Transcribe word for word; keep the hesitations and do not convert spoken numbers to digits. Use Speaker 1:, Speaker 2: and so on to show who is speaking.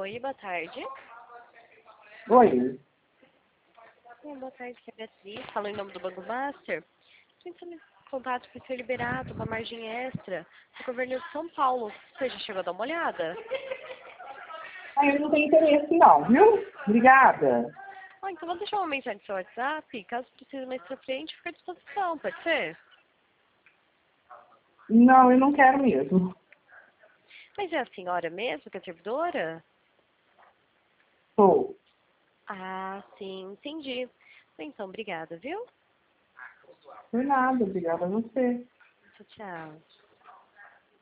Speaker 1: Oi, boa tarde.
Speaker 2: Oi.
Speaker 1: Oi, boa tarde, que é a Beatriz. Falo em nome do Banco Master. Tentando contato para ser liberado, uma margem extra do governo de São Paulo. Você já chegou a dar uma olhada?
Speaker 2: Ah, eu não tenho interesse não, viu? Obrigada.
Speaker 1: Ah, então vou deixar uma mensagem no seu WhatsApp. Caso precise mais pra frente, fica à disposição, pode ser?
Speaker 2: Não, eu não quero mesmo.
Speaker 1: Mas é a senhora mesmo que é servidora?
Speaker 2: Sou.
Speaker 1: Ah, sim, entendi. Então, obrigada, viu?
Speaker 2: Por nada, obrigada a você.
Speaker 1: Tchau, tchau.